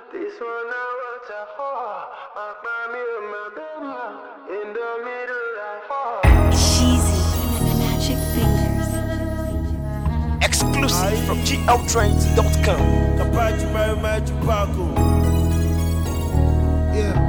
This one I want to hold. Me and my baby in the middle like Sheezy, Magic Fingers. Exclusive from GLTrends.com. Kapachi Magic Paco. Yeah.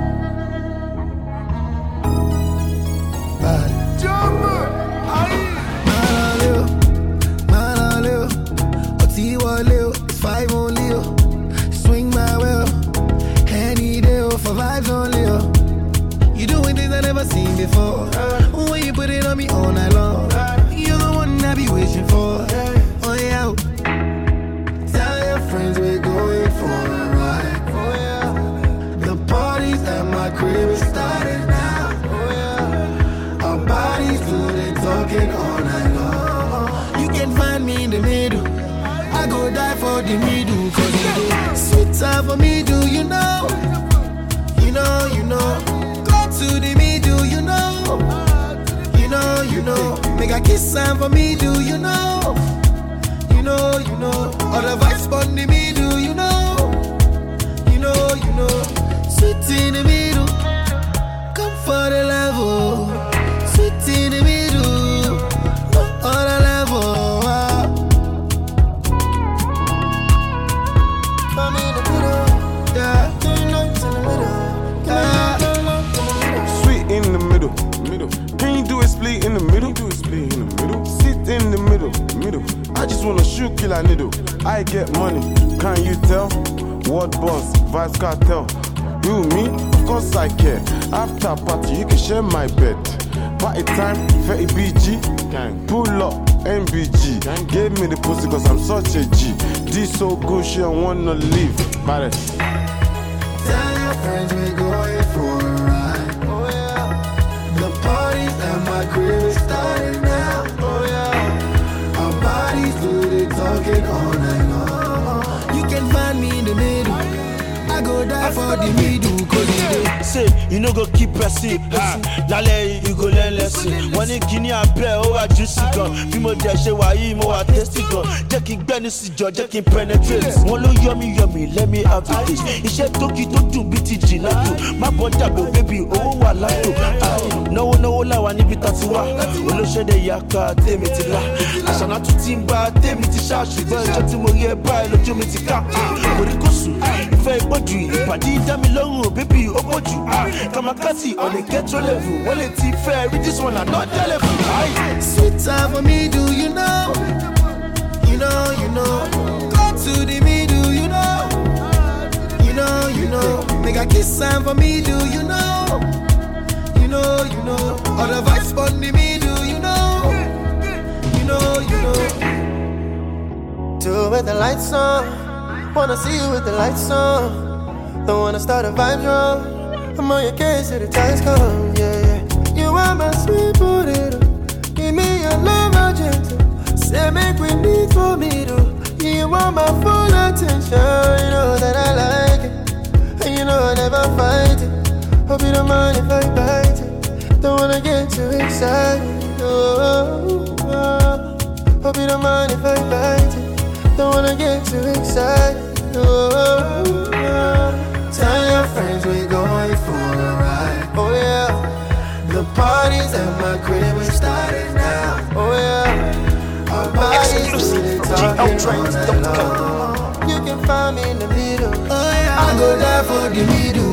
Five only, swing my will. Any day for vibes only. You doing things I never seen before. When you put it on me all night long, you're the one I be wishing for. Oh yeah. Tell your friends we're going for a ride. Oh yeah. The parties at my crib is starting now. Oh yeah. Our bodies do the talking all night long. You can find me in the middle. I go die for the middle, cause you do sweet time for me, do you know? You know, you know. Go to the middle, you know. You know, you know. Make a kiss time for me, do you know? You know, you know. All the vibes on the middle, you know. You know, you know. Sweet in the middle. Come for the level. Sweet in the middle. All the level. In the middle, sit in the middle. I just wanna shoot kill a needle. I get money, can you tell? Word boss, vice cartel. You, me, of course I care. After party, you can share my bed. Party time, 30 BG. Gang. Pull up, MBG. Gang. Gave me the pussy cause I'm such a G. This so good, she don't wanna leave. Baddest. Tell your friends we're going for a ride. Oh yeah. The parties at my crib is starting now. Oh yeah. Our bodies do the talking all night long. You can find me in the middle. I go die for the middle, cause you do. Say, you know go keep pressing. Lale, you go learn lesson. When you guinea a play, oh, I juicy gun. Fimo deshe wa yi, mo a tasty gun. Jacking Bennis, jacking penetrate. Wolo yummy, let me have the dish. He said, Toki to do BTG like you. My body, baby, oh, I like you. No, la one if it's wa. Olo shede yaka, temi tila. Asana to timba, temi tisha. Shiva, chatimo ye by, lo jumitika. Orikosu, if I bought you, if I did damn long, baby, oh, you. Kamakasi on the ghetto level. Well, it's fair, it is one another level. Sweet time for me, do you know? You know, you know. Go to the middle, you know. You know, you know. Make a kiss time for me, do you know? You know, you know. All the vibes on the middle, you know. You know, you know. Do it with the lights on. Wanna see you with the lights on. Don't wanna start a vibe wrong. I'm on your case till the times come, yeah, yeah. You are my sweet potato. Give me your love, agenda. Say make we meet for me, though. You want my full attention. You know that I like it. And you know I never fight it. Hope you don't mind if I bite it. Don't wanna get too excited. Oh, oh, oh. Hope you don't mind if I bite it. Don't wanna get too excited. Oh, oh, oh. Tell your friends we're going for a ride. Oh yeah. The parties at my crib are starting now. Oh yeah. Our bodies really talking all night long. You can find me in the middle. Oh yeah. I go there for the middle.